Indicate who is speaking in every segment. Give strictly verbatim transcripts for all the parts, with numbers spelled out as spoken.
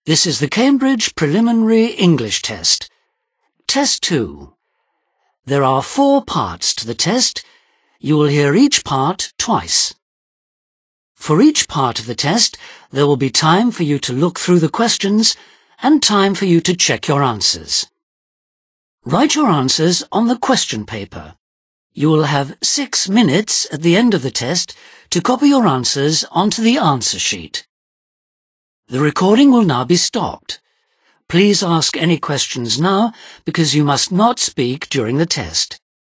Speaker 1: This is the Cambridge Preliminary English Test. Test two. There are four parts to the test. You will hear each part twice. For each part of the test, there will be time for you to look through the questions and time for you to check your answers. Write your answers on the question paper. You will have six minutes at the end of the test to copy your answers onto the answer sheet. The recording will now be stopped. Please ask any questions now because you must not speak during the test.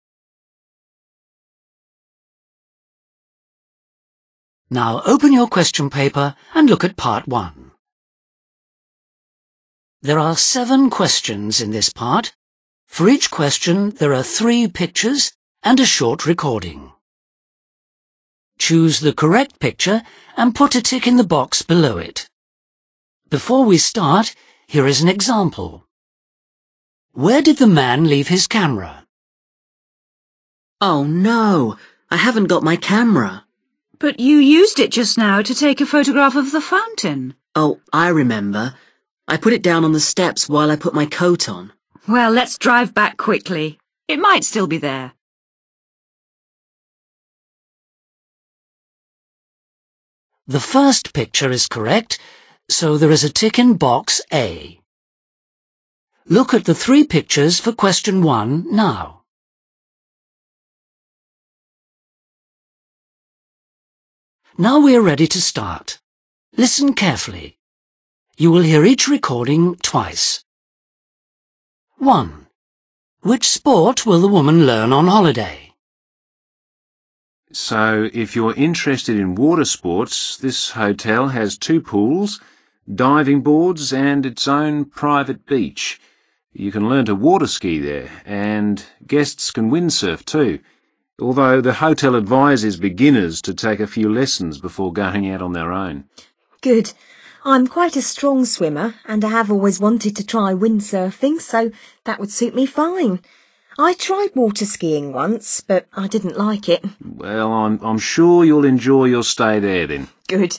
Speaker 1: Now open your question paper and look at part one. There are seven questions in this part. For each question, there are three pictures and a short recording. Choose the correct picture and put a tick in the box below it. Before we start, here is an example. Where did the man leave his camera?
Speaker 2: Oh no, I haven't got my camera.
Speaker 3: But you used it just now to take a photograph of the fountain.
Speaker 2: Oh, I remember. I put it down on the steps while I put my coat on.
Speaker 3: Well, let's drive back quickly. It might still be there.
Speaker 1: The first picture is correct, so there is a tick in box A. Look at the three pictures for question one now. Now we are ready to start. Listen carefully. You will hear each recording twice. one. Which sport will the woman learn on holiday?
Speaker 4: So, if you're interested in water sports, this hotel has two pools, diving boards and its own private beach. You can learn to water ski there, and guests can windsurf too, although the hotel advises beginners to take a few lessons before going out on their own.
Speaker 5: Good. I'm quite a strong swimmer and I have always wanted to try windsurfing, so that would suit me fine. I tried water skiing once, but I didn't like it.
Speaker 4: Well, I'm, I'm sure you'll enjoy your stay there then.
Speaker 5: Good.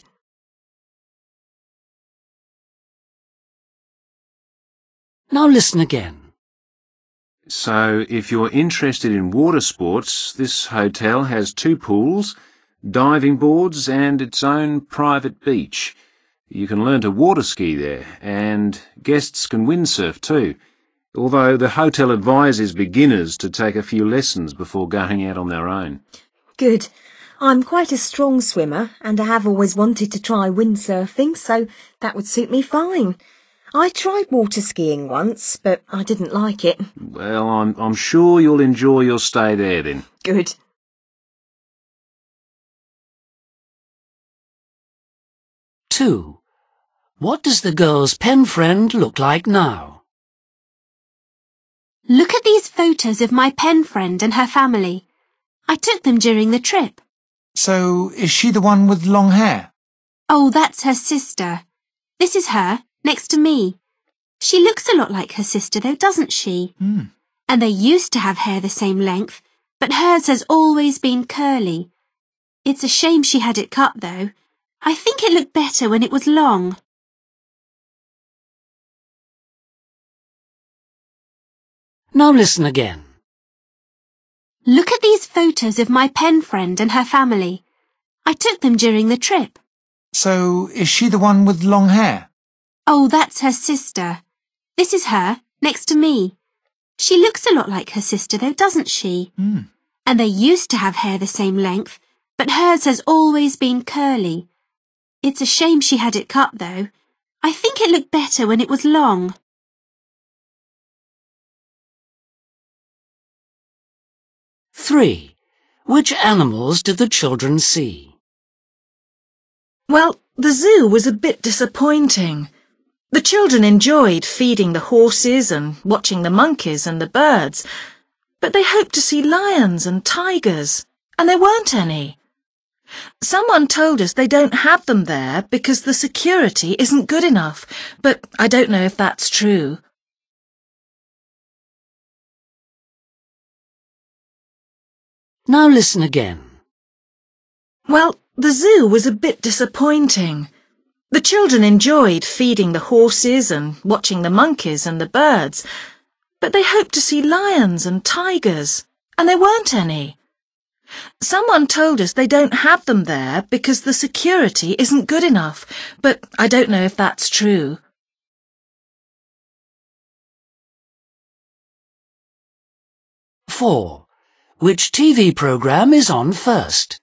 Speaker 1: Now listen again.
Speaker 4: So, if you're interested in water sports, this hotel has two pools, diving boards and its own private beach. You can learn to water ski there, and guests can windsurf too, although the hotel advises beginners to take a few lessons before going out on their own.
Speaker 5: Good. I'm quite a strong swimmer and I have always wanted to try windsurfing, so that would suit me fine. I tried water skiing once, but I didn't like it.
Speaker 4: Well, I'm, I'm sure you'll enjoy your stay there then.
Speaker 5: Good.
Speaker 1: two. What does the girl's pen friend look like now?
Speaker 6: Look at these photos of my pen friend and her family. I took them during the trip.
Speaker 7: So, is she the one with long hair?
Speaker 6: Oh, that's her sister. This is her, next to me. She looks a lot like her sister though, doesn't she?
Speaker 7: Mm.
Speaker 6: And they used to have hair the same length, but hers has always been curly. It's a shame she had it cut though. I think it looked better when it was long.
Speaker 1: Now listen again.
Speaker 6: Look at these photos of my pen friend and her family. I took them during the trip.
Speaker 7: So, is she the one with long hair?
Speaker 6: Oh, that's her sister. This is her, next to me. She looks a lot like her sister though, doesn't she?
Speaker 7: Mm.
Speaker 6: And they used to have hair the same length, but hers has always been curly. It's a shame she had it cut though. I think it looked better when it was long.
Speaker 1: three. Which animals did the children see?
Speaker 8: Well, the zoo was a bit disappointing. The children enjoyed feeding the horses and watching the monkeys and the birds, but they hoped to see lions and tigers, and there weren't any. Someone told us they don't have them there because the security isn't good enough, but I don't know if that's true.
Speaker 1: Now listen again.
Speaker 8: Well, the zoo was a bit disappointing. The children enjoyed feeding the horses and watching the monkeys and the birds, but they hoped to see lions and tigers, and there weren't any. Someone told us they don't have them there because the security isn't good enough, but I don't know if that's true.
Speaker 1: four. Which T V programme is on first?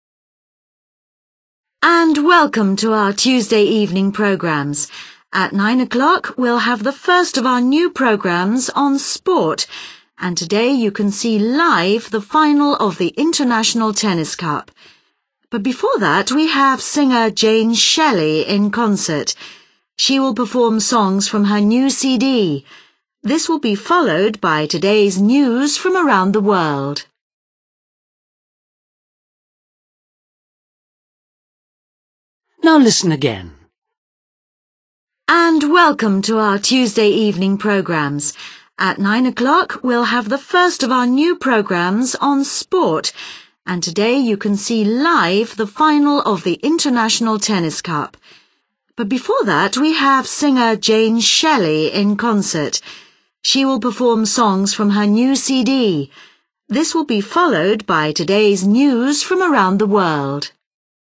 Speaker 3: And welcome to our Tuesday evening programmes. At nine o'clock, we'll have the first of our new programmes on sport. And today you can see live the final of the International Tennis Cup. But before that, we have singer Jane Shelley in concert. She will perform songs from her new C D. This will be followed by today's news from around the world.
Speaker 1: Now listen again.
Speaker 3: And welcome to our Tuesday evening programmes. At nine o'clock, we'll have the first of our new programmes on sport. And today you can see live the final of the International Tennis Cup. But before that, we have singer Jane Shelley in concert. She will perform songs from her new C D. This will be followed by today's news from around the world.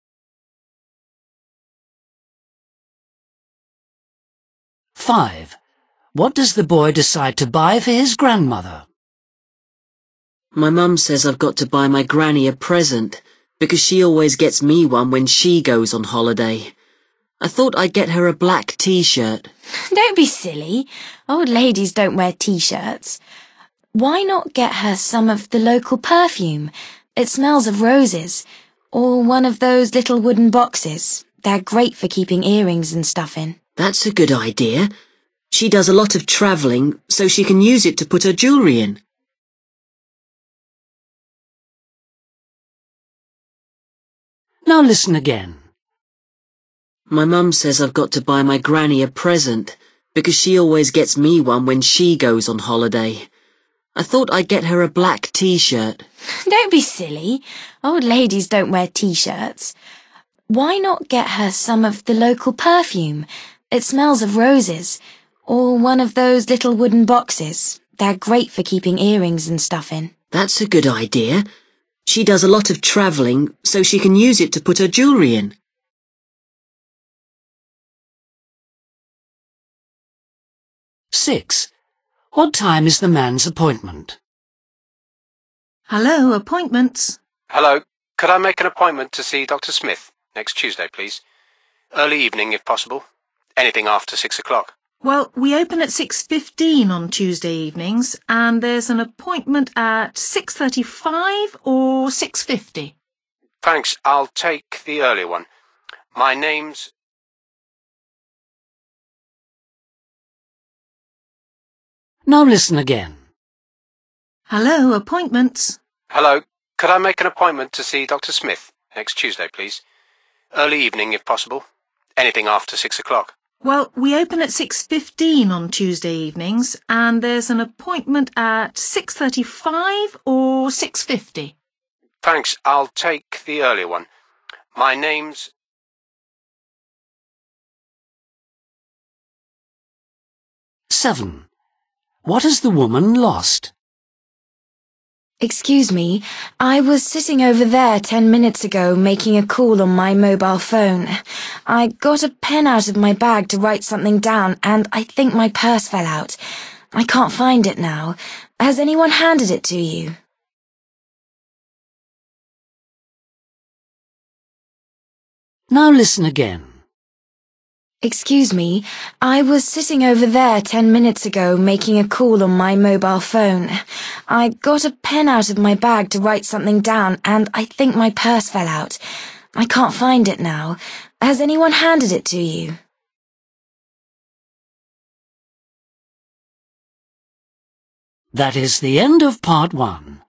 Speaker 1: five. What does the boy decide to buy for his grandmother?
Speaker 2: My mum says I've got to buy my granny a present because she always gets me one when she goes on holiday. I thought I'd get her a black t-shirt.
Speaker 9: Don't be silly. Old ladies don't wear t-shirts. Why not get her some of the local perfume? It smells of roses. Or one of those little wooden boxes. They're great for keeping earrings and stuff in.
Speaker 2: That's a good idea. She does a lot of travelling, so she can use it to put her jewellery in.
Speaker 1: Now listen again.
Speaker 2: My mum says I've got to buy my granny a present because she always gets me one when she goes on holiday. I thought I'd get her a black t-shirt.
Speaker 9: Don't be silly. Old ladies don't wear t-shirts. Why not get her some of the local perfume? It smells of roses. Or one of those little wooden boxes. They're great for keeping earrings and stuff in.
Speaker 2: That's a good idea. She does a lot of travelling, so she can use it to put her jewellery in.
Speaker 1: six. What time is the man's appointment?
Speaker 8: Hello, appointments.
Speaker 10: Hello, could I make an appointment to see Doctor Smith next Tuesday, please? Early evening, if possible. Anything after six o'clock.
Speaker 8: Well, we open at six fifteen on Tuesday evenings, and there's an appointment at six thirty-five or six fifty.
Speaker 10: Thanks, I'll take the earlier one. My name's...
Speaker 1: Now listen again.
Speaker 8: Hello, appointments.
Speaker 10: Hello, could I make an appointment to see Doctor Smith next Tuesday, please? Early evening, if possible. Anything after six o'clock.
Speaker 8: Well, we open at six fifteen on Tuesday evenings, and there's an appointment at six thirty-five or six fifty.
Speaker 10: Thanks, I'll take the earlier one. My name's...
Speaker 1: seven. What has the woman lost?
Speaker 9: Excuse me, I was sitting over there ten minutes ago making a call on my mobile phone. I got a pen out of my bag to write something down, and I think my purse fell out. I can't find it now. Has anyone handed it to you?
Speaker 1: Now listen again.
Speaker 9: Excuse me, I was sitting over there ten minutes ago making a call on my mobile phone. I got a pen out of my bag to write something down, and I think my purse fell out. I can't find it now. Has anyone handed it to you?
Speaker 1: That is the end of part one.